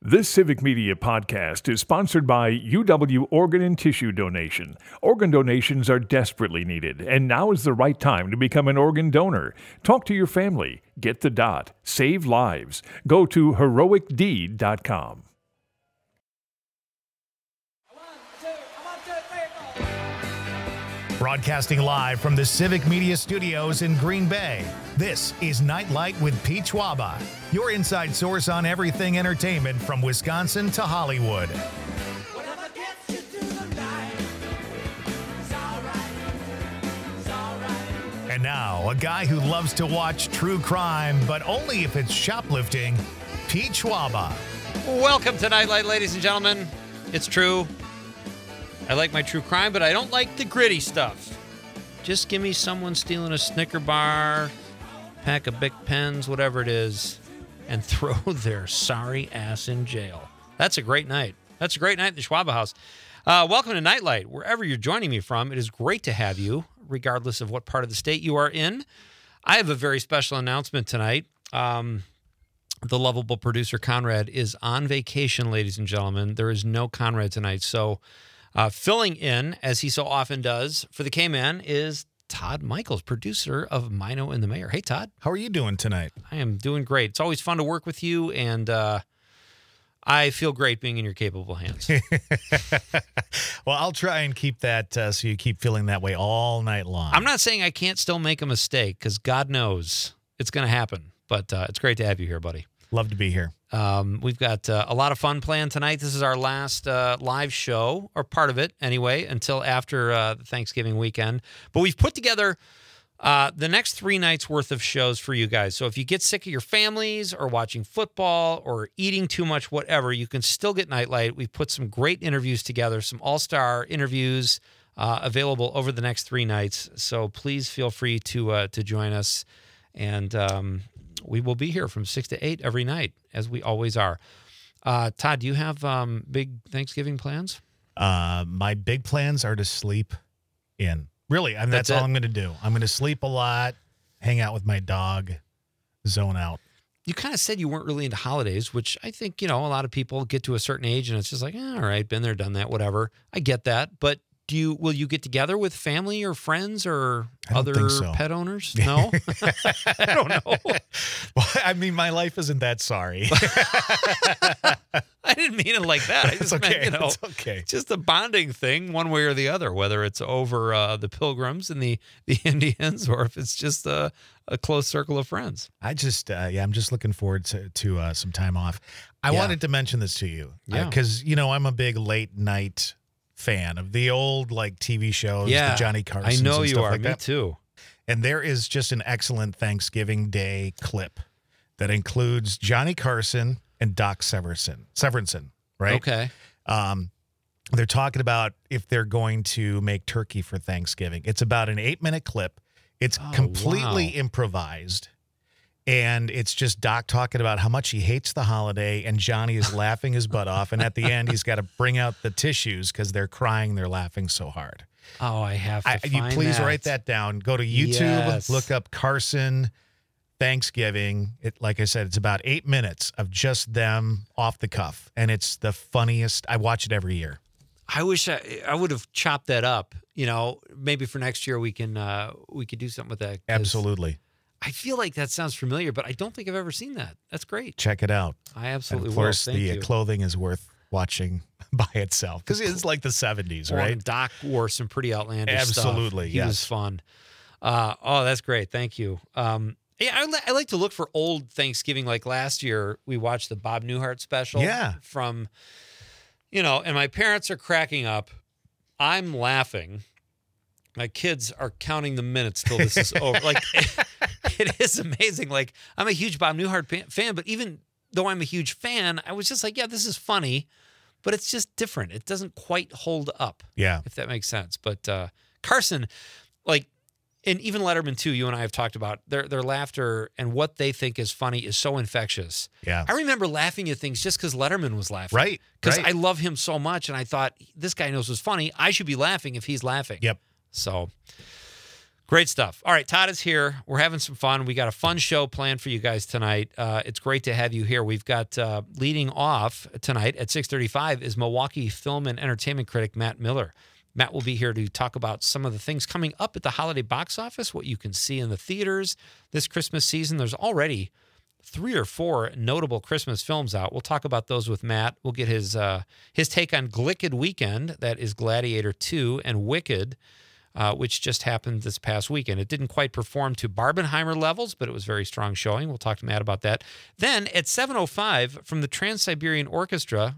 This Civic Media podcast is sponsored by UW Organ and Tissue Donation. Organ donations are desperately needed, and now is the right time to become an organ donor. Talk to your family. Get the dot. Save lives. Go to heroicdeed.com. Broadcasting live from the Civic Media Studios in Green Bay, this is Nightlight with Pete Schwaba, your inside source on everything entertainment from Wisconsin to Hollywood. And now, a guy who loves to watch true crime, but only if it's shoplifting, Pete Schwaba. Welcome to Nightlight, ladies and gentlemen. It's true. I like my true crime, but I don't like the gritty stuff. Just give me someone stealing a Snicker bar, pack of Bic pens, whatever it is, and throw their sorry ass in jail. That's a great night. That's a great night at the Schwaba House. Welcome to Nightlight. Wherever you're joining me from, it is great to have you, regardless of what part of the state you are in. I have a very special announcement tonight. The lovable producer, Conrad, is on vacation, ladies and gentlemen. There is no Conrad tonight, so... filling in, as he so often does, for the K-Man is Todd Michaels, producer of Mino and the Mayor. Hey, Todd. How are you doing tonight? I am doing great. It's always fun to work with you, and I feel great being in your capable hands. Well, I'll try and keep that so you keep feeling that way all night long. I'm not saying I can't still make a mistake, because God knows it's going to happen, but it's great to have you here, buddy. Love to be here. We've got a lot of fun planned tonight. This is our last live show, or part of it anyway, until after the Thanksgiving weekend. But we've put together the next 3 nights worth of shows for you guys. So if you get sick of your families or watching football or eating too much, whatever, you can still get Nightlight. We've put some great interviews together, some all-star interviews available over the next 3 nights. So please feel free to join us. And we will be here from 6 to 8 every night, as we always are. Todd, do you have big Thanksgiving plans? My big plans are to sleep in. Really, and that's all I'm going to do. I'm going to sleep a lot, hang out with my dog, zone out. You kind of said you weren't really into holidays, which I think, a lot of people get to a certain age and it's just like, all right, been there, done that, whatever. I get that. But will you get together with family or friends or other pet owners? No? I don't know. Well, I mean, my life isn't that sorry. I didn't mean it like that. I just okay. meant, It's okay. Just a bonding thing one way or the other, whether it's over the Pilgrims and the Indians or if it's just a close circle of friends. I'm just looking forward to some time off. I wanted to mention this to you because, I'm a big late night fan of the old TV shows, the Johnny Carsons. I know and you stuff are. like Me that. too. And there is just an excellent Thanksgiving Day clip that includes Johnny Carson and Doc Severinsen, right? Okay. They're talking about if they're going to make turkey for Thanksgiving. It's about an 8-minute clip. It's completely improvised. And it's just Doc talking about how much he hates the holiday, and Johnny is laughing his butt off. And at the end, he's got to bring out the tissues because they're crying, they're laughing so hard. Oh, I have to find you please that. write that down. Go to YouTube, look up Carson Thanksgiving. Like I said, it's about 8 minutes of just them off the cuff, and it's the funniest. I watch it every year. I wish I would have chopped that up. Maybe for next year we could do something with that. Absolutely. I feel like that sounds familiar, but I don't think I've ever seen that. That's great. Check it out. I absolutely will. Of course, will. Thank you. Clothing is worth watching by itself because it's like the 70s, right? And Doc wore some pretty outlandish stuff. Absolutely, He was fun. That's great. Thank you. I like to look for old Thanksgiving. Like last year, we watched the Bob Newhart special. Yeah. From, and my parents are cracking up. I'm laughing. My kids are counting the minutes till this is over. It is amazing. I'm a huge Bob Newhart fan, but even though I'm a huge fan, I was just like, this is funny, but it's just different. It doesn't quite hold up. Yeah. If that makes sense. But Carson, and even Letterman too, you and I have talked about their laughter and what they think is funny is so infectious. Yeah. I remember laughing at things just because Letterman was laughing. Right. Because I love him so much, and I thought, this guy knows what's funny. I should be laughing if he's laughing. Yep. So, Great stuff. All right, Todd is here. We're having some fun. We got a fun show planned for you guys tonight. It's great to have you here. We've got leading off tonight at 6:35 is Milwaukee film and entertainment critic Matt Miller. Matt will be here to talk about some of the things coming up at the holiday box office, what you can see in the theaters this Christmas season. There's already 3 or 4 notable Christmas films out. We'll talk about those with Matt. We'll get his take on Glicked Weekend. That is Gladiator 2 and Wicked, which just happened this past weekend. It didn't quite perform to Barbenheimer levels, but it was very strong showing. We'll talk to Matt about that. Then at 7:05 from the Trans-Siberian Orchestra,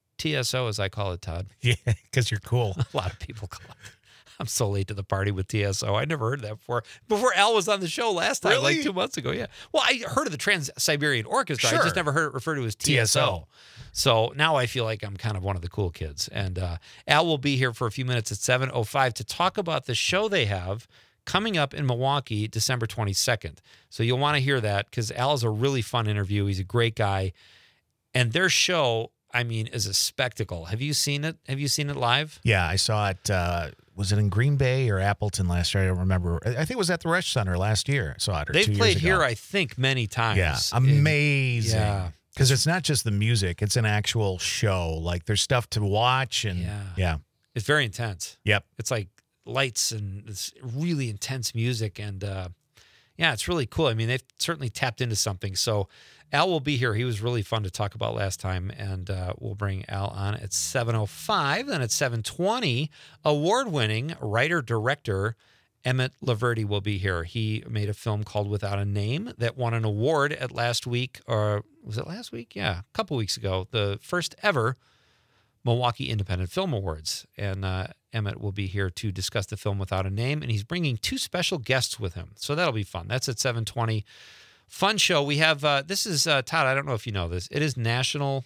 TSO as I call it, Todd. Yeah, because you're cool. A lot of people call it. I'm so late to the party with TSO. I never heard that before. Before Al was on the show last time, Really? like 2 months ago. Yeah. Well, I heard of the Trans-Siberian Orchestra. Sure. I just never heard it referred to as TSO. So now I feel like I'm kind of one of the cool kids. And Al will be here for a few minutes at 7:05 to talk about the show they have coming up in Milwaukee, December 22nd. So you'll want to hear that because Al is a really fun interview. He's a great guy. And their show, I mean, is a spectacle. Have you seen it? Have you seen it live? Yeah, I saw it. Was it in Green Bay or Appleton last year? I don't remember. I think it was at the Resch Center last year. I saw it. Or They've 2 played years ago. here, I think, many times. Yeah, amazing. Yeah. Because it's not just the music; it's an actual show. Like there's stuff to watch, and yeah. It's very intense. Yep. It's like lights and it's really intense music. And yeah, it's really cool. I mean, they've certainly tapped into something. So Al will be here. He was really fun to talk about last time. And we'll bring Al on at 7:05. Then at 7:20, award-winning writer-director Emmett Laverty will be here. He made a film called Without a Name that won an award at last week, or was it last week? Yeah, a couple weeks ago. The first ever Milwaukee Independent Film Awards. And Emmett will be here to discuss the film Without a Name, and he's bringing 2 special guests with him. So that'll be fun. That's at 7:20. Fun show. We have, this is, Todd, I don't know if you know this. It is national.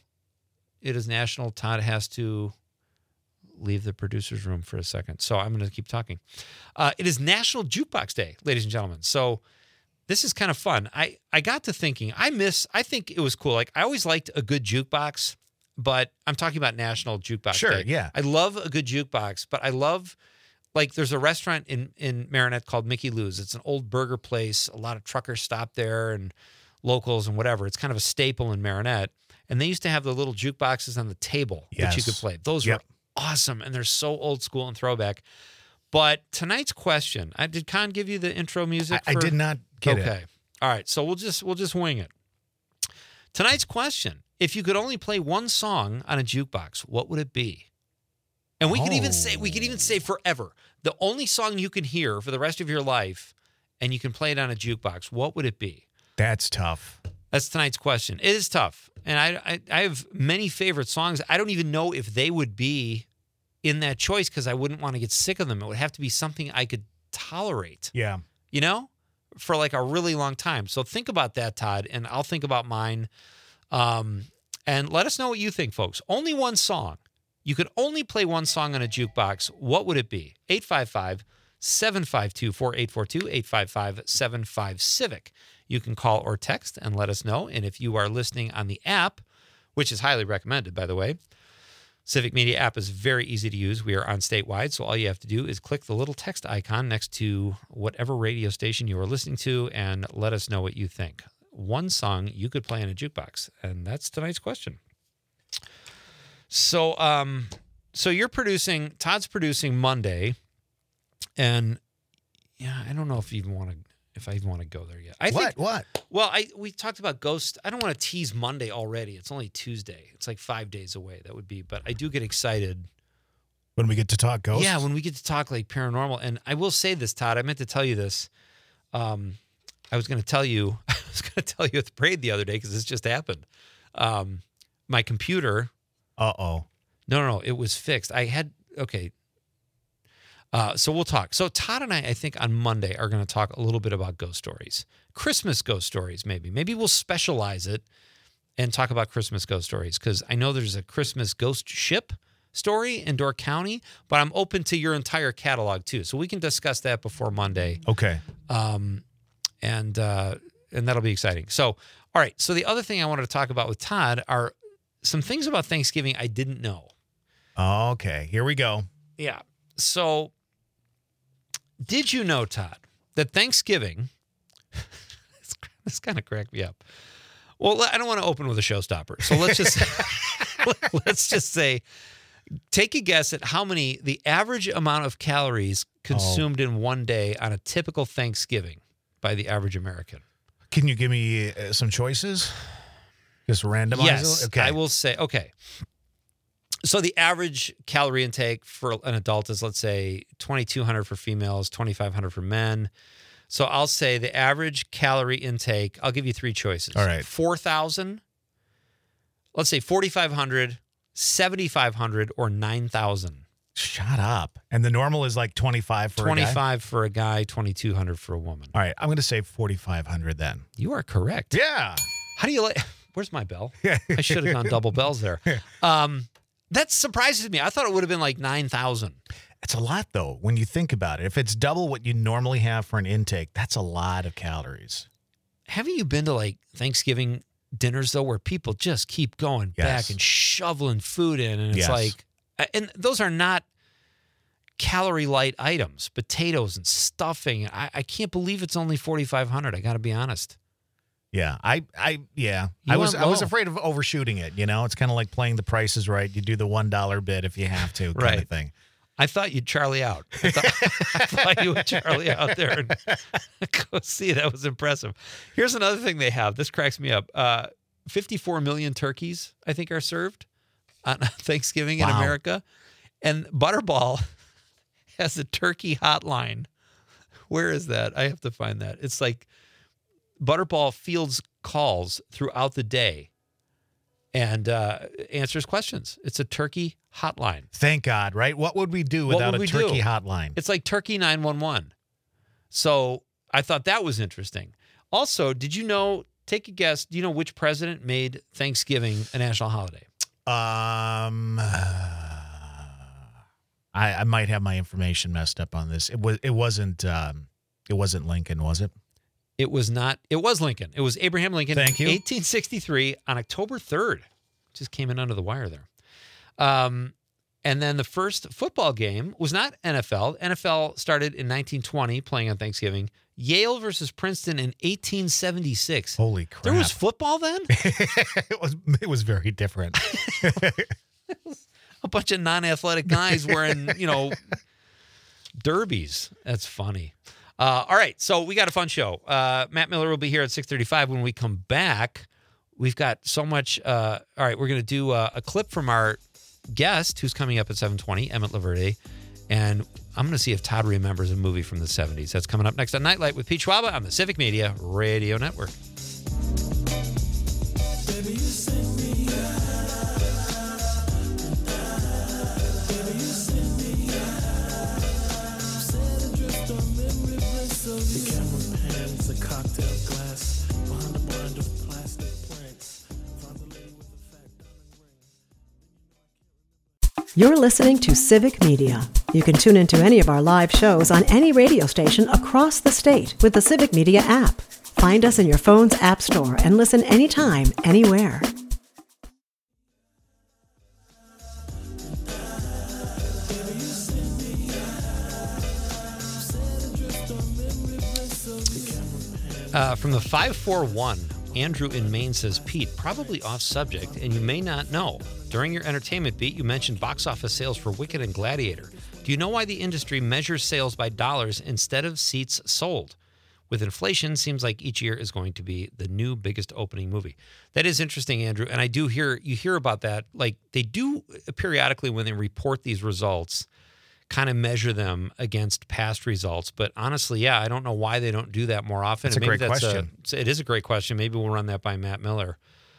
Todd has to leave the producer's room for a second. So I'm going to keep talking. It is National Jukebox Day, ladies and gentlemen. So this is kind of fun. I got to thinking, I think it was cool. Like I always liked a good jukebox, but I'm talking about National Jukebox Day. Sure, yeah. I love a good jukebox, but I love, like there's a restaurant in Marinette called Mickey Lou's. It's an old burger place. A lot of truckers stop there and locals and whatever. It's kind of a staple in Marinette. And they used to have the little jukeboxes on the table that you could play. Those were awesome, and they're so old school and throwback. But tonight's question, did Con give you the intro music? I did not get it. Okay. All right, so we'll just wing it. Tonight's question, if you could only play one song on a jukebox, what would it be? And we could even say forever. The only song you can hear for the rest of your life, and you can play it on a jukebox, what would it be? That's tough. That's tonight's question. It is tough. And I have many favorite songs. I don't even know if they would be in that choice because I wouldn't want to get sick of them. It would have to be something I could tolerate, Yeah. you know, for like a really long time. So think about that, Todd, and I'll think about mine. And let us know what you think, folks. Only one song. You could only play one song on a jukebox. What would it be? 855-752-4842, 855-75-CIVIC. You can call or text and let us know. And if you are listening on the app, which is highly recommended, by the way, Civic Media app is very easy to use. We are on statewide, so all you have to do is click the little text icon next to whatever radio station you are listening to and let us know what you think. One song you could play in a jukebox, and that's tonight's question. So, so you're producing, Todd's producing Monday, and yeah, I don't know if I even want to go there yet. What? Well, we talked about Ghost. I don't want to tease Monday already. It's only Tuesday. It's like 5 days away. That would be, but I do get excited When we get to talk ghosts? Yeah, when we get to talk like paranormal. And I will say this, Todd. I meant to tell you this. I was going to tell you at the parade the other day because this just happened. My computer. Uh-oh. No, it was fixed. Okay. So we'll talk. So Todd and I think on Monday are going to talk a little bit about ghost stories. Christmas ghost stories, maybe. Maybe we'll specialize it and talk about Christmas ghost stories because I know there's a Christmas ghost ship story in Door County, but I'm open to your entire catalog too. So we can discuss that before Monday. Okay. And that'll be exciting. So, all right. So the other thing I wanted to talk about with Todd are some things about Thanksgiving I didn't know. Okay. Here we go. Yeah. So did you know, Todd, that Thanksgiving, this kind of cracked me up. Well, I don't want to open with a showstopper. So let's just say, take a guess at how many, the average amount of calories consumed in one day on a typical Thanksgiving by the average American. Can you give me some choices? Just randomize Yes, it? Okay. I will say, okay. So the average calorie intake for an adult is, let's say, 2,200 for females, 2,500 for men. So I'll say the average calorie intake, I'll give you three choices. All right. 4,000, let's say 4,500, 7,500, or 9,000. Shut up. And the normal is like 25 for a guy? 25 for a guy, 2,200 for a woman. All right. I'm going to say 4,500 then. You are correct. Yeah. How do you like? Where's my bell? I should have gone double bells there. That surprises me. I thought it would have been like 9,000. It's a lot, though, when you think about it. If it's double what you normally have for an intake, that's a lot of calories. Haven't you been to like Thanksgiving dinners, though, where people just keep going back and shoveling food in? And it's like, and those are not calorie light items, potatoes and stuffing. I can't believe it's only 4,500. I got to be honest. Yeah, I was afraid of overshooting it. You know, it's kind of like playing The Price is Right. You do the $1 bid if you have to, kind of thing. I thought you'd Charlie out. I thought you would Charlie out there and go see. That was impressive. Here's another thing they have. This cracks me up. 54 million turkeys, I think, are served on Thanksgiving in America. And Butterball has a turkey hotline. Where is that? I have to find that. It's like Butterball fields calls throughout the day and answers questions. It's a turkey hotline. Thank God, right? What would we do without a turkey hotline? It's like Turkey 911. So I thought that was interesting. Also, did you know, take a guess, do you know which president made Thanksgiving a national holiday? I might have my information messed up on this. It wasn't Lincoln, was it? It was not. It was Lincoln. It was Abraham Lincoln. Thank you. 1863 on October 3rd. Just came in under the wire there. And then the first football game was not NFL. NFL started in 1920, playing on Thanksgiving. Yale versus Princeton in 1876. Holy crap. There was football then? It was very different. A bunch of non-athletic guys wearing, derbies. That's funny. All right, so we got a fun show. Matt Miller will be here at 6:35. When we come back, we've got so much. All right, we're going to do a clip from our guest who's coming up at 7:20, Emmett Laverde, and I'm going to see if Todd remembers a movie from the 70s. That's coming up next on Nightlight with Pete Schwaba on the Civic Media Radio Network. You're listening to Civic Media. You can tune into any of our live shows on any radio station across the state with the Civic Media app. Find us in your phone's app store and listen anytime, anywhere. From the 541, Andrew in Maine says, Pete, probably off subject, and you may not know. During your entertainment beat, you mentioned box office sales for Wicked and Gladiator. Do you know why the industry measures sales by dollars instead of seats sold? With inflation, seems like each year is going to be the new biggest opening movie. That is interesting, Andrew, and I do hear about that. Like, they do periodically, when they report these results, kind of measure them against past results. But honestly, yeah, I don't know why they don't do that more often. That's a great question. It is a great question. Maybe we'll run that by Matt Miller.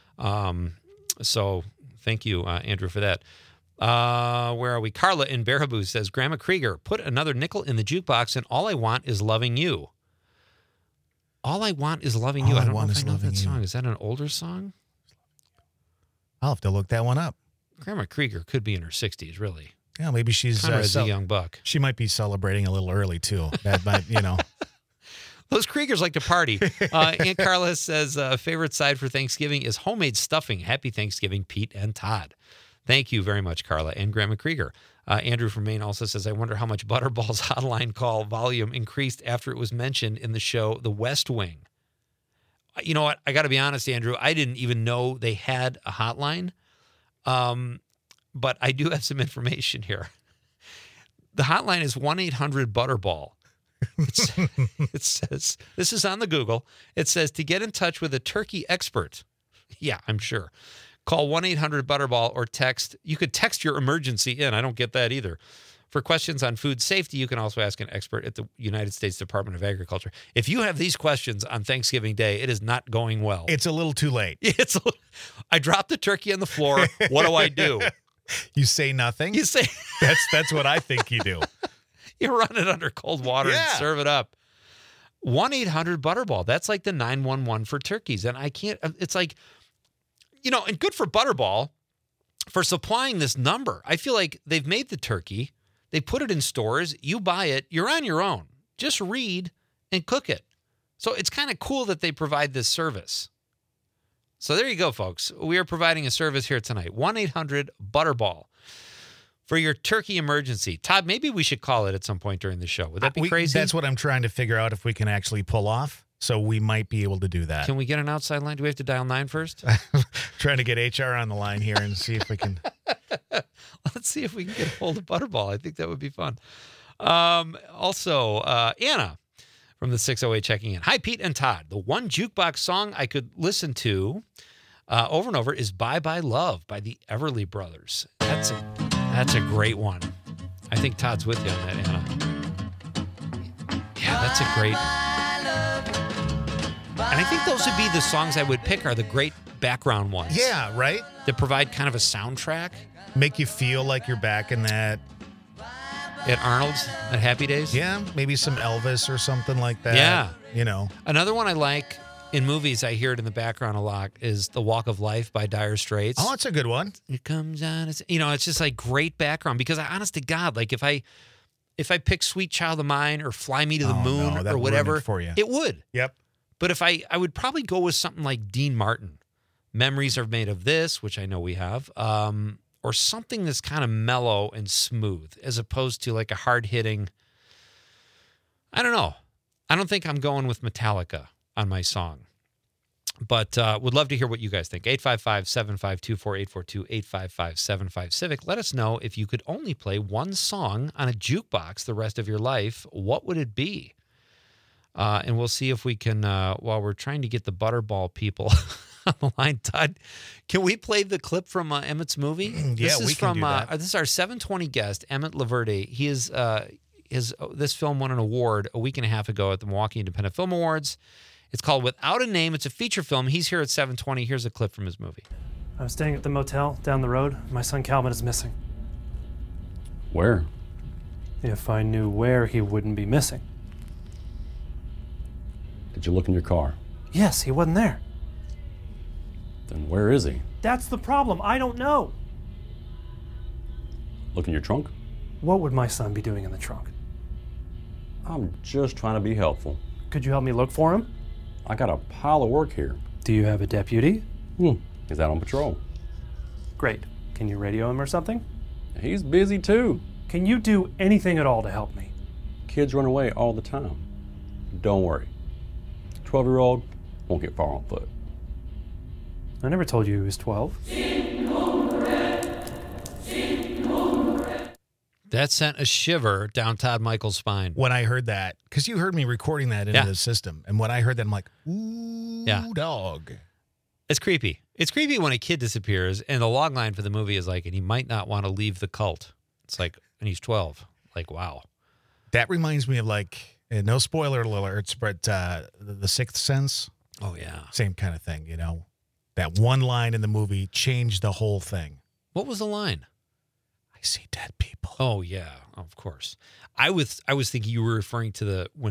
So thank you, Andrew, for that. Where are we? Carla in Baraboo says, Grandma Krieger, put another nickel in the jukebox and All I Want Is Loving You. All I Want Is Loving You. I don't know if I know that song. Is that an older song? I'll have to look that one up. Grandma Krieger could be in her 60s, really. Yeah, maybe she's a young buck. She might be celebrating a little early too. That might, Those Kriegers like to party. Aunt Carla says, favorite side for Thanksgiving is homemade stuffing. Happy Thanksgiving, Pete and Todd. Thank you very much, Carla and Grandma Krieger. Andrew from Maine also says, I wonder how much Butterball's hotline call volume increased after it was mentioned in the show The West Wing. You know what? I got to be honest, Andrew. I didn't even know they had a hotline. But I do have some information here. The hotline is 1-800-Butterball. It says, this is on the Google. It says, to get in touch with a turkey expert. Yeah, I'm sure. Call 1-800-Butterball or text. You could text your emergency in. I don't get that either. For questions on food safety, you can also ask an expert at the United States Department of Agriculture. If you have these questions on Thanksgiving Day, it is not going well. It's a little too late. I dropped the turkey on the floor. What do I do? You say nothing? You say That's what I think you do. You run it under cold water and serve it up. 1-800-Butterball. That's like the 911 for turkeys. And I can't, it's like, and good for Butterball for supplying this number. I feel like they've made the turkey. They put it in stores. You buy it. You're on your own. Just read and cook it. So it's kind of cool that they provide this service. So there you go, folks. We are providing a service here tonight. 1-800-Butterball for your turkey emergency. Todd, maybe we should call it at some point during the show. Would that be crazy? That's what I'm trying to figure out if we can actually pull off. So we might be able to do that. Can we get an outside line? Do we have to dial 9 first? Trying to get HR on the line here and see if we can. Let's see if we can get a hold of Butterball. I think that would be fun. Also, Anna from the 608 checking in. Hi, Pete and Todd. The one jukebox song I could listen to over and over is Bye Bye Love by the Everly Brothers. That's a great one. I think Todd's with you on that, Anna. Yeah, that's a great. And I think those would be the songs I would pick are the great background ones. Yeah, right? That provide kind of a soundtrack. Make you feel like you're back in that. At Arnold's, at Happy Days? Yeah, maybe some Elvis or something like that. Yeah. Another one I like in movies, I hear it in the background a lot, is The Walk of Life by Dire Straits. Oh, it's a good one. It comes on, it's just like great background because honest to God, like if I pick Sweet Child of Mine or Fly Me to the Moon or whatever, for you. It would. Yep. But if I would probably go with something like Dean Martin. Memories Are Made of This, which I know we have. Or something that's kind of mellow and smooth as opposed to like a hard-hitting, I don't know. I don't think I'm going with Metallica on my song. But would love to hear what you guys think. 855-752-4842, 855-75-CIVIC. Let us know if you could only play one song on a jukebox the rest of your life, what would it be? And we'll see if we can, while we're trying to get the Butterball people on the line, Todd, can we play the clip from Emmett's movie? Yeah, we can do that. This is our 720 guest, Emmett Laverde. He is this film won an award a week and a half ago at the Milwaukee Independent Film Awards. It's called Without a Name. It's a feature film. He's here at 720. Here's a clip from his movie. I'm staying at the motel down the road. My son Calvin is missing. Where? If I knew where, he wouldn't be missing. Did you look in your car? Yes, he wasn't there. Then where is he? That's the problem. I don't know. Look in your trunk? What would my son be doing in the trunk? I'm just trying to be helpful. Could you help me look for him? I got a pile of work here. Do you have a deputy? He's out on patrol. Great. Can you radio him or something? He's busy too. Can you do anything at all to help me? Kids run away all the time. Don't worry. 12-year-old won't get far on foot. I never told you he was 12. That sent a shiver down Todd Michael's spine. When I heard that, because you heard me recording that into the system, and when I heard that, I'm like, ooh, dog. It's creepy. It's creepy when a kid disappears, and the log line for the movie is like, and he might not want to leave the cult. It's like, and he's 12. Like, wow. That reminds me of like, no spoiler alerts, but The Sixth Sense. Oh, yeah. Same kind of thing, That one line in the movie changed the whole thing. What was the line? I see dead people. Oh, yeah, of course. I was thinking you were referring to when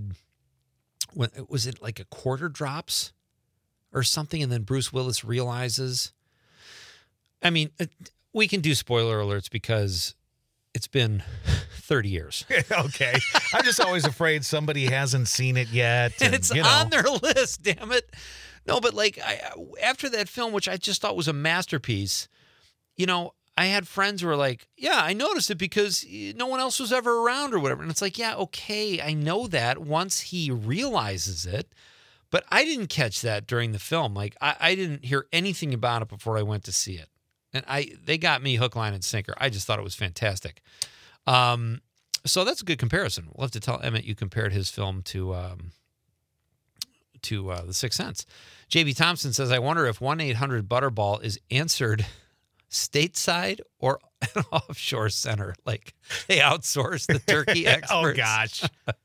was it like a quarter drops or something, and then Bruce Willis realizes. I mean, we can do spoiler alerts because it's been 30 years. Okay. I'm just always afraid somebody hasn't seen it yet. And it's on their list, damn it. No, but like after that film, which I just thought was a masterpiece, I had friends who were like, yeah, I noticed it because no one else was ever around or whatever. And it's like, yeah, okay, I know that once he realizes it. But I didn't catch that during the film. Like, I didn't hear anything about it before I went to see it. And they got me hook, line, and sinker. I just thought it was fantastic. So that's a good comparison. We'll have to tell Emmett you compared his film to The Sixth Sense. J.B. Thompson says, I wonder if 1-800-Butterball is answered stateside or an offshore center. Like, they outsource the turkey experts. Oh, gosh.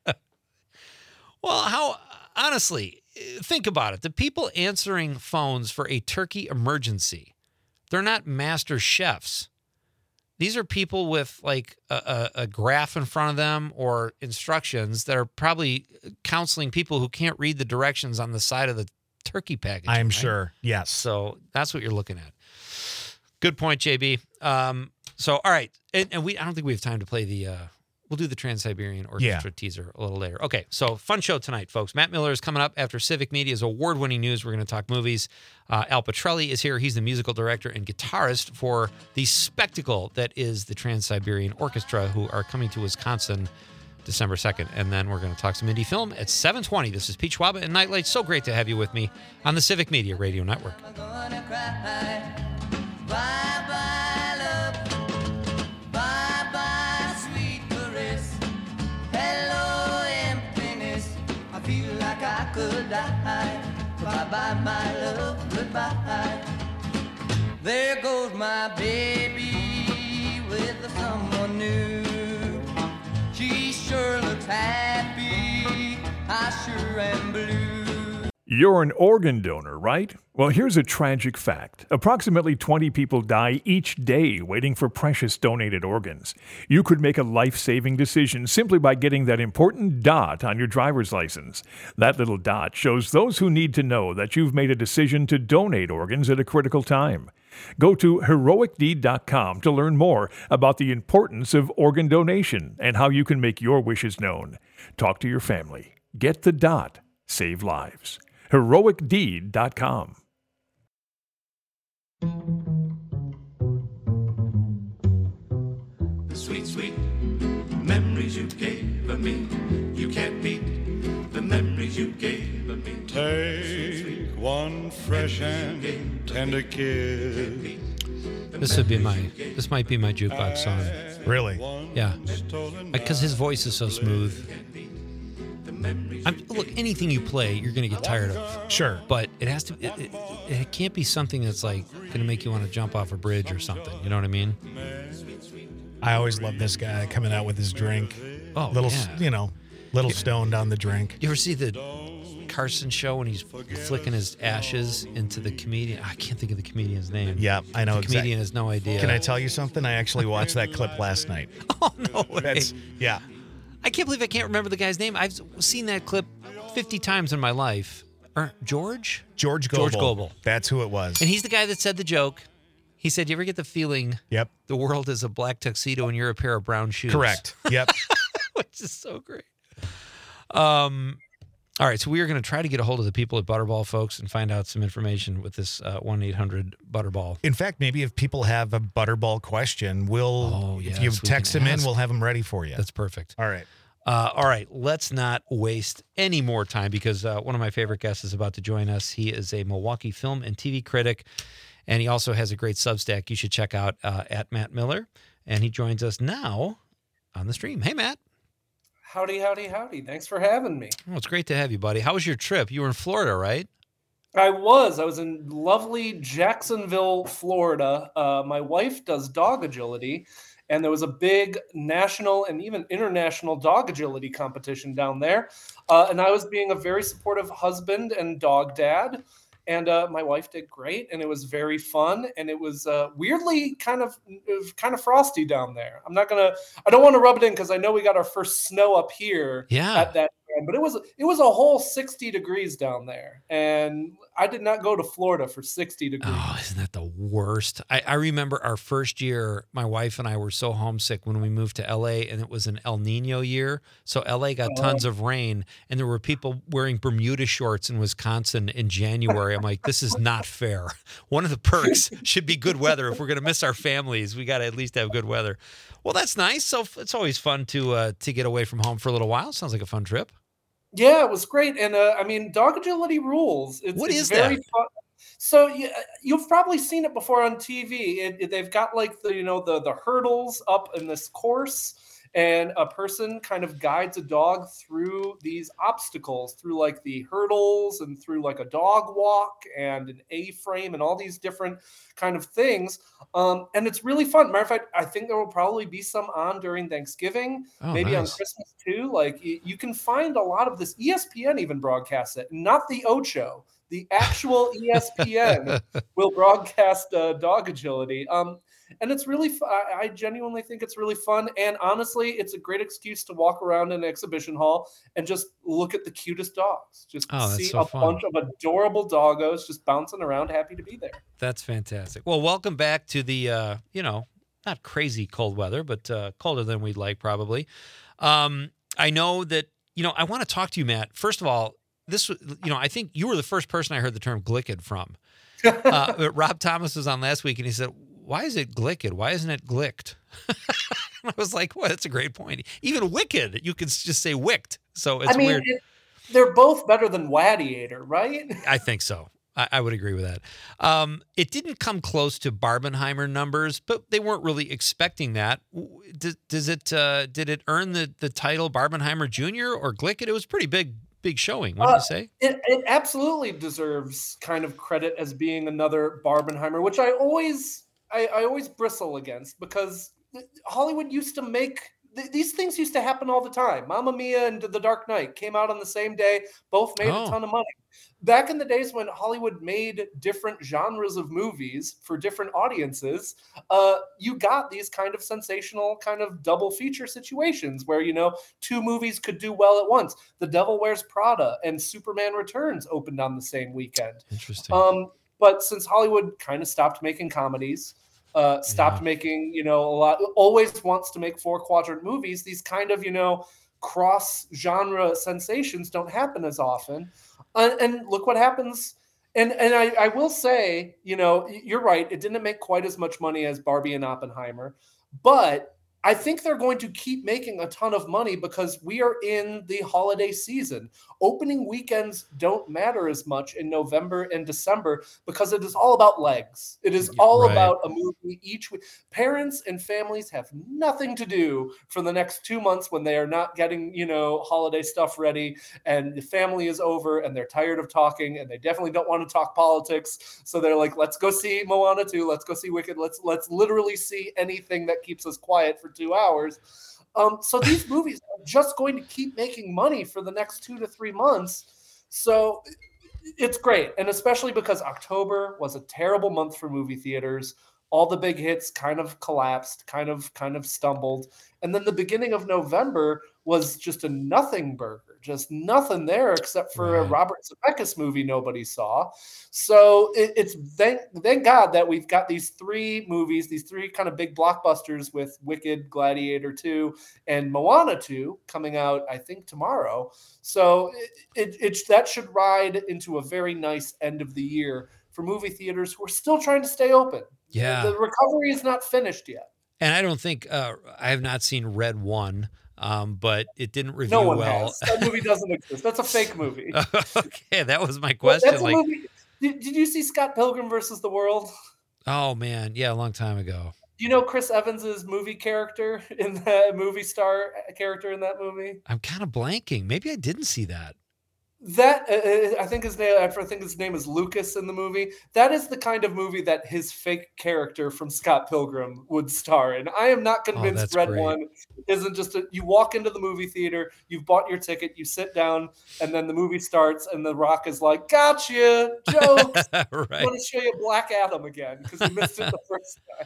Well, honestly, think about it. The people answering phones for a turkey emergency, they're not master chefs. These are people with like a graph in front of them or instructions that are probably counseling people who can't read the directions on the side of the turkey package. I'm sure. Yes. So that's what you're looking at. Good point, JB. So, all right. And I don't think we have time to play we'll do the Trans-Siberian Orchestra teaser a little later. Okay, so fun show tonight, folks. Matt Miller is coming up after Civic Media's award-winning news. We're going to talk movies. Al Petrelli is here. He's the musical director and guitarist for the spectacle that is the Trans-Siberian Orchestra, who are coming to Wisconsin December 2nd. And then we're going to talk some indie film at 7:20. This is Pete Schwaba and Nightlight. So great to have you with me on the Civic Media Radio Network. Could die. Bye-bye, my love, goodbye. There goes my baby with someone new. She sure looks happy, I sure am blue. You're an organ donor, right? Well, here's a tragic fact. Approximately 20 people die each day waiting for precious donated organs. You could make a life-saving decision simply by getting that important dot on your driver's license. That little dot shows those who need to know that you've made a decision to donate organs at a critical time. Go to heroicdeed.com to learn more about the importance of organ donation and how you can make your wishes known. Talk to your family. Get the dot. Save lives. heroicdeed.com. The sweet, sweet memories you gave of me. You can't beat the memories you gave of me. Take one fresh and tender kiss. This might be my jukebox song. Really? Yeah. Because his voice is so smooth. Look, anything you play, you're going to get tired of. Sure. But it has to. It can't be something that's like going to make you want to jump off a bridge or something. You know what I mean? I always love this guy coming out with his drink. Oh, little, yeah. Little stoned on the drink. You ever see the Carson show when he's flicking his ashes into the comedian? I can't think of the comedian's name. Yeah, I know. The comedian has no idea. Can I tell you something? I actually watched that clip last night. Oh, no way. Yeah. I can't believe I can't remember the guy's name. I've seen that clip 50 times in my life. George Gobel. That's who it was. And he's the guy that said the joke. He said, you ever get the feeling the world is a black tuxedo and you're a pair of brown shoes? Correct. Yep. Which is so great. All right, so we are going to try to get a hold of the people at Butterball, folks, and find out some information with this 1-800-Butterball. In fact, maybe if people have a Butterball question, if you text them in, we'll have them ready for you. That's perfect. All right. All right, let's not waste any more time because one of my favorite guests is about to join us. He is a Milwaukee film and TV critic, and he also has a great Substack you should check out at Matt Miller, and he joins us now on the stream. Hey, Matt. Howdy, howdy, howdy. Thanks for having me. Oh, it's great to have you, buddy. How was your trip? You were in Florida, right? I was in lovely Jacksonville, Florida. My wife does dog agility, and there was a big national and even international dog agility competition down there. And I was being a very supportive husband and dog dad. And my wife did great, and it was very fun. And it was weirdly kind of frosty down there. I don't want to rub it in because I know we got our first snow up here at that time. But it was a whole 60 degrees down there, and I did not go to Florida for 60 degrees. Oh, isn't that the worst? I remember our first year, my wife and I were so homesick when we moved to LA, and it was an El Nino year. So LA got tons of rain, and there were people wearing Bermuda shorts in Wisconsin in January. I'm like, this is not fair. One of the perks should be good weather. If we're going to miss our families, we got to at least have good weather. Well, that's nice. So it's always fun to get away from home for a little while. Sounds like a fun trip. Yeah, it was great. And I mean, dog agility rules. It's very fun. So you've probably seen it before on TV. They've got like the hurdles up in this course, and a person kind of guides a dog through these obstacles, through like the hurdles and through like a dog walk and an A-frame and all these different kind of things. And it's really fun. Matter of fact, I think there will probably be some on during Thanksgiving, maybe on Christmas too. Like you can find a lot of this. ESPN even broadcasts it, not the Ocho. The actual ESPN will broadcast dog agility. And it's really I genuinely think it's really fun. And honestly, it's a great excuse to walk around in an exhibition hall and just look at the cutest dogs. Just see a bunch of adorable doggos just bouncing around, happy to be there. That's fantastic. Well, welcome back to the, not crazy cold weather, but colder than we'd like probably. I know that, I want to talk to you, Matt. First of all, this, I think you were the first person I heard the term glicked from. Rob Thomas was on last week, and he said, why is it glicked? Why isn't it glicked? I was like, well, that's a great point. Even wicked, you can just say wicked. So it's weird. They're both better than Wadiator, right? I think so. I would agree with that. It didn't come close to Barbenheimer numbers, but they weren't really expecting that. Did it earn the title Barbenheimer Jr. or Glicked? It was pretty big showing. What did you say? It absolutely deserves kind of credit as being another Barbenheimer, which I always bristle against, because Hollywood used to make these things used to happen all the time. Mamma Mia and The Dark Knight came out on the same day, both made a ton of money. Back in the days when Hollywood made different genres of movies for different audiences, you got these kind of sensational kind of double feature situations where, two movies could do well at once. The Devil Wears Prada and Superman Returns opened on the same weekend. Interesting. But since Hollywood kind of stopped making comedies, stopped making, always wants to make 4-quadrant movies, these kind of, cross-genre sensations don't happen as often. And look what happens. And I will say, you're right. It didn't make quite as much money as Barbie and Oppenheimer, but I think they're going to keep making a ton of money because we are in the holiday season. Opening weekends don't matter as much in November and December because it is all about legs. It is all about a movie each week. Parents and families have nothing to do for the next 2 months when they are not getting, holiday stuff ready, and the family is over and they're tired of talking and they definitely don't want to talk politics. So they're like, let's go see Moana 2. Let's go see Wicked. Let's literally see anything that keeps us quiet for 2 hours. So these movies are just going to keep making money for the next 2 to 3 months. So it's great. And especially because October was a terrible month for movie theaters. All the big hits kind of collapsed, kind of stumbled. And then the beginning of November was just a nothing burger, just nothing there except for a Robert Zemeckis movie nobody saw. So it's thank God that we've got these 3 movies, these 3 kind of big blockbusters with Wicked, Gladiator 2, and Moana 2 coming out, I think, tomorrow. So that should ride into a very nice end of the year for movie theaters who are still trying to stay open. Yeah. The recovery is not finished yet. And I don't think I have not seen Red 1, but it didn't review no one well. Has. That movie doesn't exist. That's a fake movie. Okay, that was my question. That's a movie. Did you see Scott Pilgrim versus the World? Oh man, yeah, a long time ago. Do you know Chris Evans's movie character in that movie star character in that movie? I'm kind of blanking. Maybe I didn't see that. That I think his name is Lucas in the movie. That is the kind of movie that his fake character from Scott Pilgrim would star in. I am not convinced Red great. One isn't just you walk into the movie theater, you've bought your ticket, you sit down, and then the movie starts, and The Rock is like, "Gotcha, jokes." Right. I want to show you Black Adam again because you missed it the first time.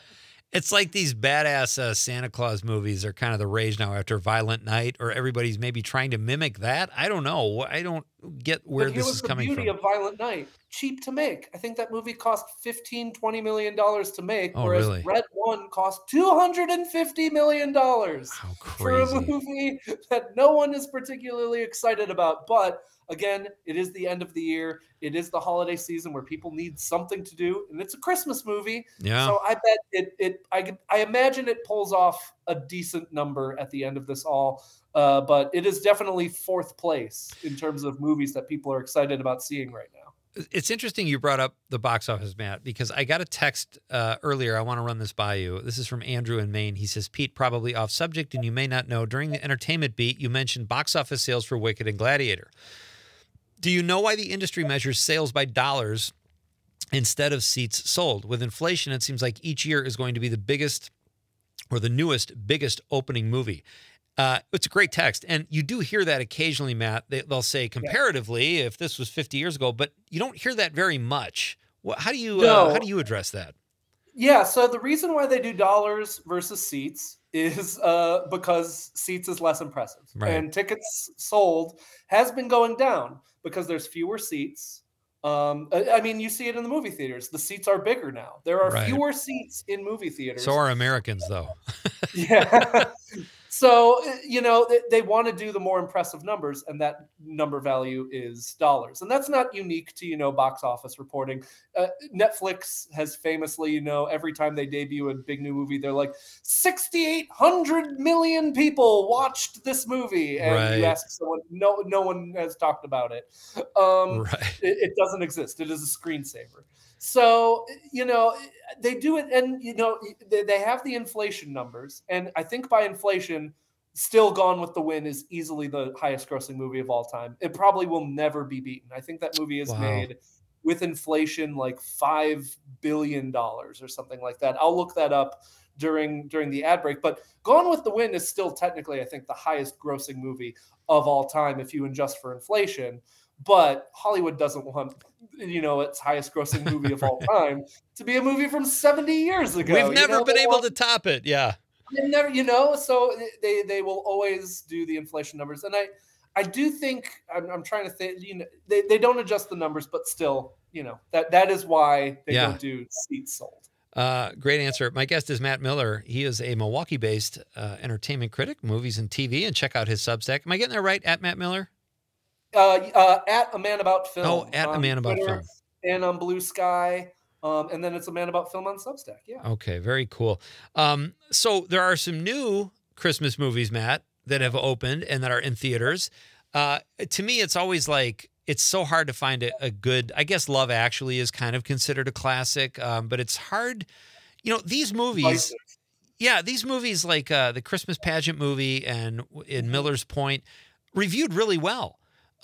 It's like these badass Santa Claus movies are kind of the rage now after Violent Night, or everybody's maybe trying to mimic that. I don't know. I don't get where this is coming But here was the beauty from. of Violent Night. Cheap to make. I think that movie cost $15-20 million to make, Oh, whereas really? Red One cost $250 million How for a crazy. movie that no one is particularly excited about. But again, it is the end of the year. It is the holiday season where people need something to do, and it's a Christmas movie. Yeah. So I bet I imagine it pulls off a decent number at the end of this all. But it is definitely fourth place in terms of movies that people are excited about seeing right now. It's interesting you brought up the box office, Matt, because I got a text earlier. I want to run this by you. This is from Andrew in Maine. He says, Pete, probably off subject, and you may not know, during the entertainment beat, you mentioned box office sales for Wicked and Gladiator. Do you know why the industry measures sales by dollars instead of seats sold? With inflation, it seems like each year is going to be the biggest or the newest, biggest opening movie. It's a great text. And you do hear that occasionally, Matt. They'll say comparatively, if this was 50 years ago, but you don't hear that very much. How do you address that? Yeah, so the reason why they do dollars versus seats is because seats is less impressive. Right. And tickets sold has been going down because there's fewer seats. I mean, you see it in the movie theaters. The seats are bigger now. There are Right. fewer seats in movie theaters. So are Americans, though. Yeah. So, they want to do the more impressive numbers, and that number value is dollars. And that's not unique to, box office reporting. Netflix has famously, every time they debut a big new movie, they're like, 6,800 million people watched this movie. And you Right. ask someone, no one has talked about it. Right. It doesn't exist. It is a screensaver. So, they do it, and, they have the inflation numbers. And I think by inflation, Still Gone with the Wind is easily the highest grossing movie of all time. It probably will never be beaten. I think that movie has Wow. made, with inflation, like $5 billion or something like that. I'll look that up during the ad break. But Gone with the Wind is still technically, I think, the highest grossing movie of all time if you adjust for inflation. But Hollywood doesn't want, its highest grossing movie of all time to be a movie from 70 years ago. We've never been able to top it. Yeah. They never, so they will always do the inflation numbers. And I do think, I'm trying to think, they don't adjust the numbers, but still, that is why they don't do seats sold. Great answer. My guest is Matt Miller. He is a Milwaukee-based entertainment critic, movies and TV, and check out his Substack. Am I getting that right, at Matt Miller? At A Man About Film. Oh, at A Man About Twitter Film. And on Blue Sky. And then it's A Man About Film on Substack. Yeah. Okay, very cool. So there are some new Christmas movies, Matt, that have opened and that are in theaters. To me, it's always like, it's so hard to find a good, I guess Love Actually is kind of considered a classic, but it's hard. These movies, these movies like the Christmas Pageant movie and in Miller's Point reviewed really well.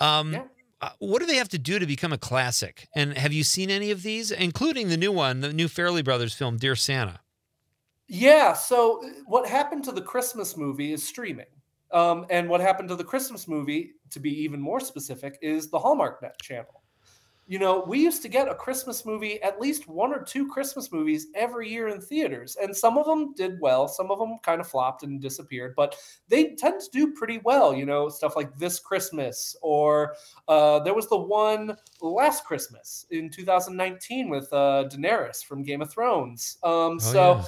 What do they have to do to become a classic? And have you seen any of these, including the new one, the new Farrelly Brothers film, Dear Santa? Yeah. So what happened to the Christmas movie is streaming. And what happened to the Christmas movie, to be even more specific, is the Hallmark Net channel. We used to get a Christmas movie, at least one or two Christmas movies every year in theaters. And some of them did well. Some of them kind of flopped and disappeared. But they tend to do pretty well, stuff like This Christmas. Or there was the one Last Christmas in 2019 with Daenerys from Game of Thrones. So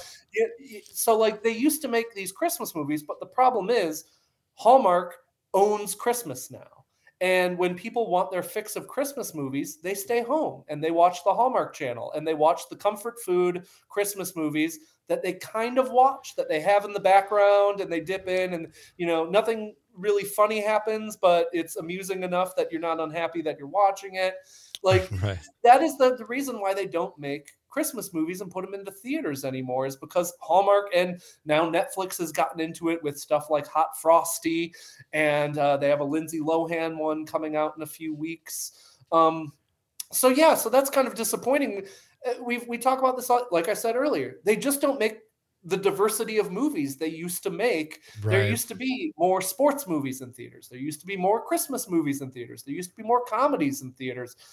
they used to make these Christmas movies. But the problem is Hallmark owns Christmas now. And when people want their fix of Christmas movies, they stay home and they watch the Hallmark Channel and they watch the comfort food Christmas movies that they kind of watch, that they have in the background, and they dip in and, nothing really funny happens, but it's amusing enough that you're not unhappy that you're watching it. Like, That is the reason why they don't make Christmas movies and put them into theaters anymore, is because Hallmark, and now Netflix has gotten into it with stuff like Hot Frosty, and they have a Lindsay Lohan one coming out in a few weeks. So that's kind of disappointing. We talk about this, like I said earlier, they just don't make the diversity of movies they used to make. Right. There used to be more sports movies in theaters. There used to be more Christmas movies in theaters. There used to be more comedies in theaters.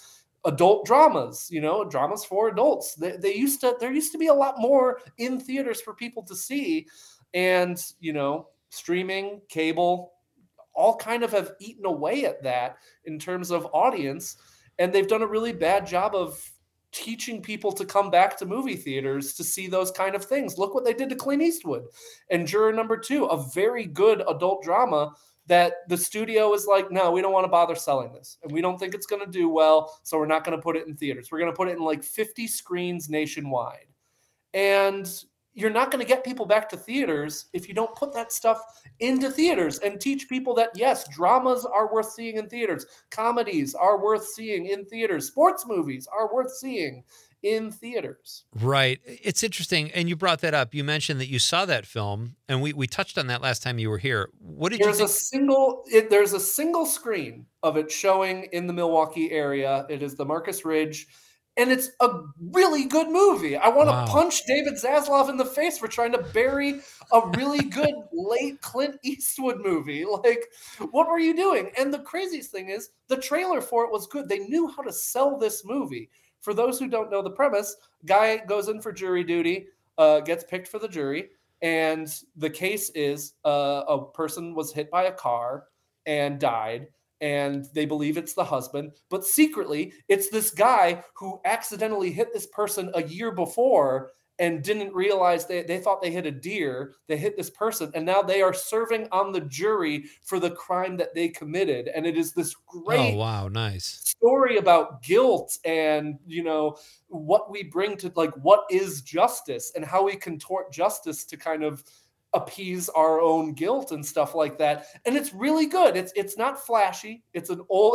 adult dramas, dramas for adults. There used to be a lot more in theaters for people to see, and streaming, cable, all kind of have eaten away at that in terms of audience, and they've done a really bad job of teaching people to come back to movie theaters to see those kind of things. Look what they did to Clint Eastwood and Juror Number 2, a very good adult drama that the studio is like, no, we don't want to bother selling this. And we don't think it's going to do well, so we're not going to put it in theaters. We're going to put it in like 50 screens nationwide. And you're not going to get people back to theaters if you don't put that stuff into theaters and teach people that, yes, dramas are worth seeing in theaters. Comedies are worth seeing in theaters. Sports movies are worth seeing in theaters. Right. It's interesting. And you brought that up. You mentioned that you saw that film, and we touched on that last time you were here. What did you think? There's a single screen of it showing in the Milwaukee area. It is the Marcus Ridge. And it's a really good movie. I want to punch David Zaslav in the face for trying to bury a really good late Clint Eastwood movie. Like, what were you doing? And the craziest thing is the trailer for it was good. They knew how to sell this movie. For those who don't know the premise, guy goes in for jury duty, gets picked for the jury, and the case is a person was hit by a car and died. And they believe it's the husband, but secretly it's this guy who accidentally hit this person a year before and didn't realize they thought they hit a deer. They hit this person, and now they are serving on the jury for the crime that they committed. And it is this great story about guilt and, what we bring to, like, what is justice and how we contort justice to kind of appease our own guilt and stuff like that. And it's really good. It's not flashy. It's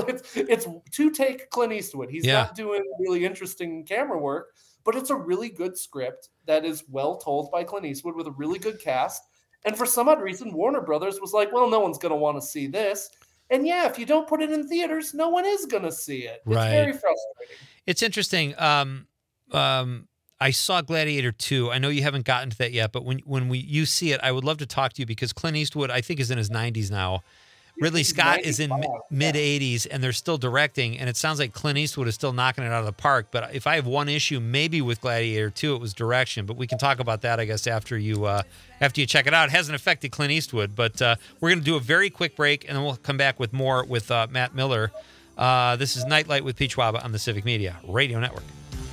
to take Clint Eastwood. He's not doing really interesting camera work, but it's a really good script that is well told by Clint Eastwood with a really good cast. And for some odd reason, Warner Brothers was like, well, no one's going to want to see this. And yeah, if you don't put it in theaters, no one is going to see it. It's very frustrating. It's interesting. I saw Gladiator 2. I know you haven't gotten to that yet, but when you see it, I would love to talk to you because Clint Eastwood, I think, is in his 90s now. Ridley Scott is in mid-80s, and they're still directing, and it sounds like Clint Eastwood is still knocking it out of the park. But if I have one issue, maybe with Gladiator 2, it was direction. But we can talk about that, I guess, after you check it out. It hasn't affected Clint Eastwood, but we're going to do a very quick break, and then we'll come back with more with Matt Miller. This is Nightlight with Pete Schwab on the Civic Media Radio Network.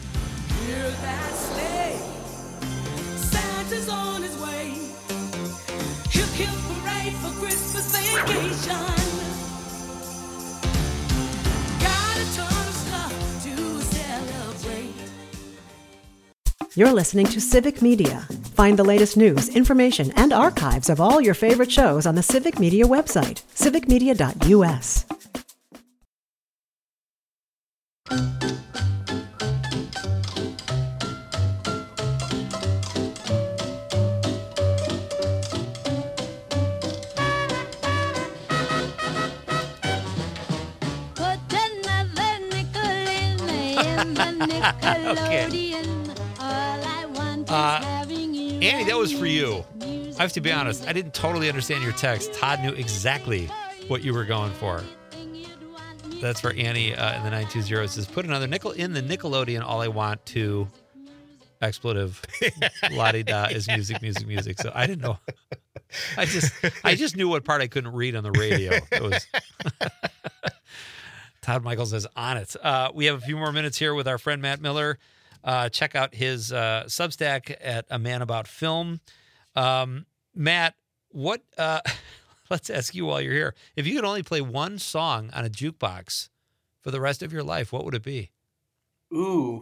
You're listening to Civic Media. Find the latest news, information, and archives of all your favorite shows on the Civic Media website, civicmedia.us. Annie, that was for you. I have to be honest, I didn't totally understand your text. Todd knew exactly what you were going for. That's for Annie in the 920. It says, put another nickel in the Nickelodeon. All I want to expletive la-di-da is music. So I didn't know. I just knew what part I couldn't read on the radio. It was Todd Michaels is on it. We have a few more minutes here with our friend Matt Miller. Check out his Substack at A Man About Film. Matt, what? Let's ask you while you're here. If you could only play one song on a jukebox for the rest of your life, what would it be? Ooh.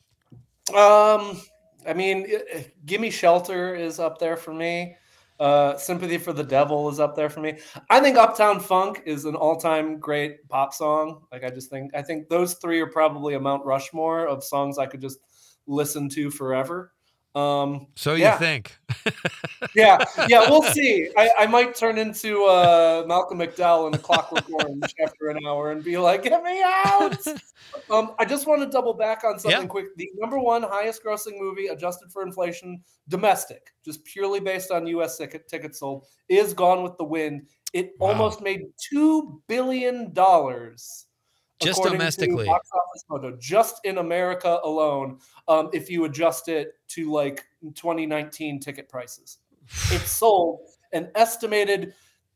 I mean, Gimme Shelter is up there for me. Sympathy for the Devil is up there for me. I think Uptown Funk is an all-time great pop song. Like, I think those three are probably a Mount Rushmore of songs I could just listen to forever. You think? yeah, we'll see. I might turn into Malcolm McDowell in A Clockwork Orange after an hour and be like, get me out. I just want to double back on something quick. The number one highest grossing movie adjusted for inflation, domestic, just purely based on U.S. tickets sold, is Gone with the Wind. It almost made $2 billion Just according domestically. to Box Office Mojo, just in America alone, if you adjust it to like 2019 ticket prices. It sold an estimated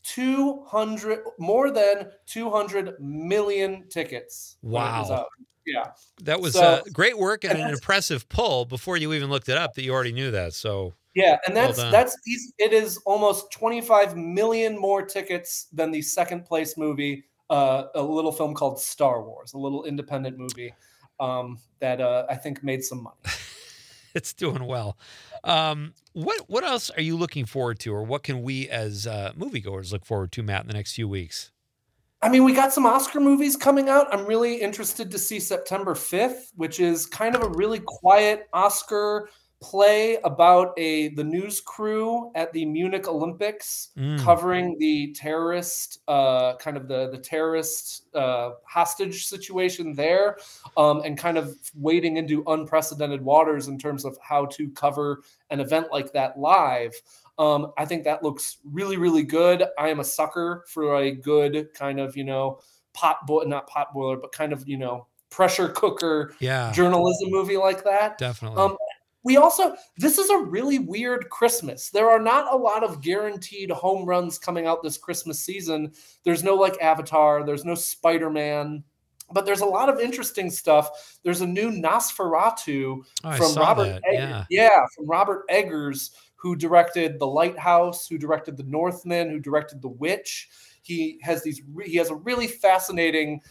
more than 200 million tickets. when it was Wow. out. Yeah. That was So- great work and an impressive pull before you even looked it up that you already knew that. So Yeah, and Well done. it is almost 25 million more tickets than the second place movie, a little film called Star Wars, a little independent movie that I think made some money. it's doing well. What else are you looking forward to, or what can we as moviegoers look forward to, Matt, in the next few weeks? I mean, we got some Oscar movies coming out. I'm really interested to see September 5th, which is kind of a really quiet Oscar play about the news crew at the Munich Olympics, covering the terrorist, kind of the terrorist hostage situation there, and kind of wading into unprecedented waters in terms of how to cover an event like that live. I think that looks really, really good. I am a sucker for a good kind of, not pot boiler, but kind of, pressure cooker journalism movie like that. Definitely. This is a really weird Christmas. There are not a lot of guaranteed home runs coming out this Christmas season. There's no like Avatar, there's no Spider-Man, but there's a lot of interesting stuff. There's a new Nosferatu from Robert Eggers. Yeah, from Robert Eggers, who directed The Lighthouse, who directed The Northman, who directed The Witch. He has a really fascinating,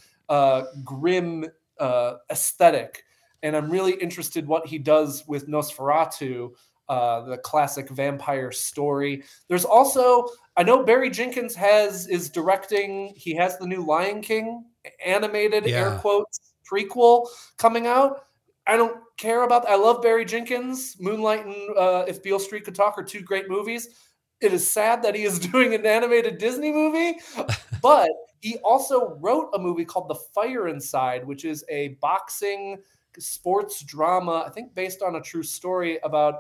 grim aesthetic. And I'm really interested what he does with Nosferatu, the classic vampire story. There's also, I know Barry Jenkins is directing, he has the new Lion King animated, air quotes, prequel coming out. I don't care about that. I love Barry Jenkins. Moonlight and If Beale Street Could Talk are two great movies. It is sad that he is doing an animated Disney movie, but he also wrote a movie called The Fire Inside, which is a boxing sports drama, I think based on a true story about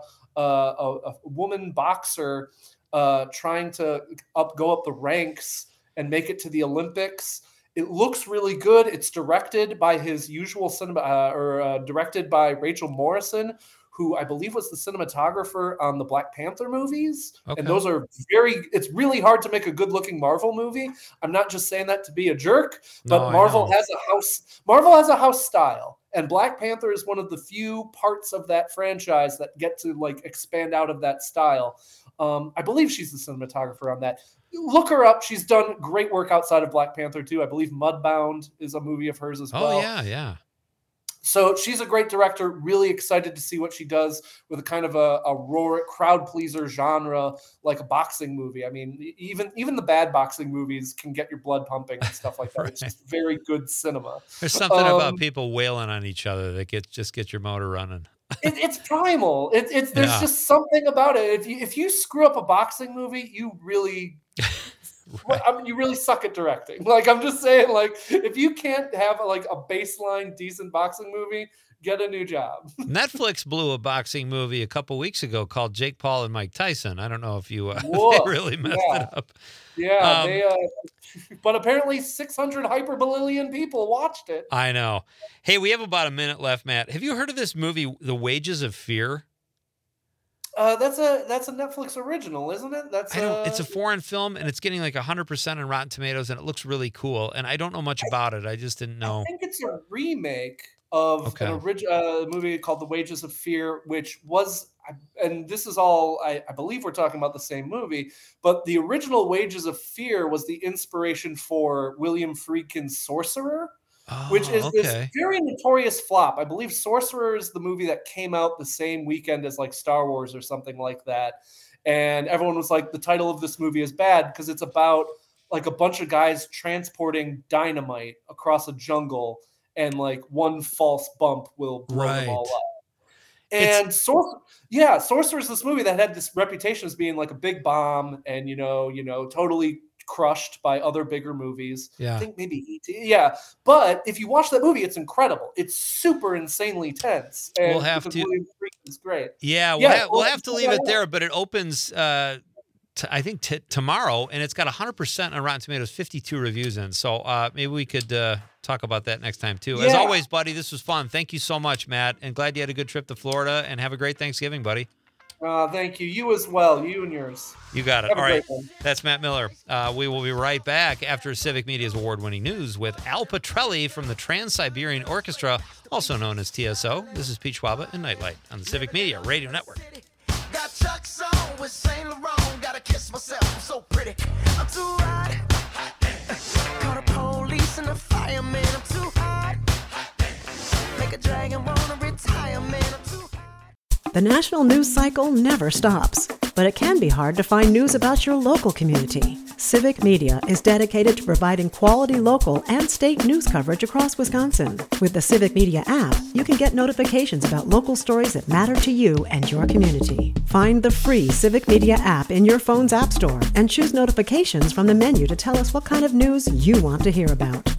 a woman boxer trying to go up the ranks and make it to the Olympics. It looks really good. It's directed by his usual directed by Rachel Morrison, who I believe was the cinematographer on the Black Panther movies. Okay. And those are it's really hard to make a good looking Marvel movie. I'm not just saying that to be a jerk, but Marvel has a house style. And Black Panther is one of the few parts of that franchise that get to like expand out of that style. I believe she's the cinematographer on that. Look her up. She's done great work outside of Black Panther too. I believe Mudbound is a movie of hers as well. Oh yeah. So she's a great director. Really excited to see what she does with a kind of a roar crowd pleaser genre, like a boxing movie. I mean, even the bad boxing movies can get your blood pumping and stuff like that. Right. It's just very good cinema. There's something about people wailing on each other that get your motor running. It's primal. There's just something about it. If you screw up a boxing movie, you really. Right. I mean, you really suck at directing. Like, I'm just saying, like, if you can't have a baseline decent boxing movie, get a new job. Netflix blew a boxing movie a couple weeks ago called Jake Paul and Mike Tyson. I don't know if you they really messed it up. Yeah, but apparently 600 hyperbillion people watched it. I know. Hey, we have about a minute left, Matt. Have you heard of this movie, The Wages of Fear? That's a Netflix original, isn't it? It's a foreign film, and it's getting like 100% on Rotten Tomatoes, and it looks really cool. And I don't know much about it. I just didn't know. I think it's a remake of an original movie called The Wages of Fear, which was, and this is all, I believe we're talking about the same movie, but the original Wages of Fear was the inspiration for William Friedkin's Sorcerer. Which is this very notorious flop. I believe Sorcerer is the movie that came out the same weekend as like Star Wars or something like that. And everyone was like, the title of this movie is bad because it's about like a bunch of guys transporting dynamite across a jungle, and like one false bump will blow them all up. And Sorcerer is this movie that had this reputation as being like a big bomb and, totally crushed by other bigger movies. Yeah. I think maybe E.T. Yeah. But if you watch that movie, it's incredible. It's super insanely tense. And we'll have to. William Friedkin's great. Yeah. We'll have to leave it there, but it opens I think tomorrow, and it's got 100% on Rotten Tomatoes, 52 reviews in. So maybe we could talk about that next time, too. As always, buddy, this was fun. Thank you so much, Matt, and glad you had a good trip to Florida, and have a great Thanksgiving, buddy. Thank you. You as well. You and yours. You got it. Have All right. That's Matt Miller. We will be right back after Civic Media's award-winning news with Al Petrelli from the Trans-Siberian Orchestra, also known as TSO. This is Pete Schwaba and Nightlight on the Civic Media Radio Network. Got Chuck's on with Saint Laurent. Gotta kiss myself. I'm so pretty. I'm too hot. Call the police and the fireman. I'm too hot. Make a dragon wanna retire, man. I'm too hot. The national news cycle never stops, but it can be hard to find news about your local community. Civic Media is dedicated to providing quality local and state news coverage across Wisconsin. With the Civic Media app, you can get notifications about local stories that matter to you and your community. Find the free Civic Media app in your phone's app store and choose notifications from the menu to tell us what kind of news you want to hear about.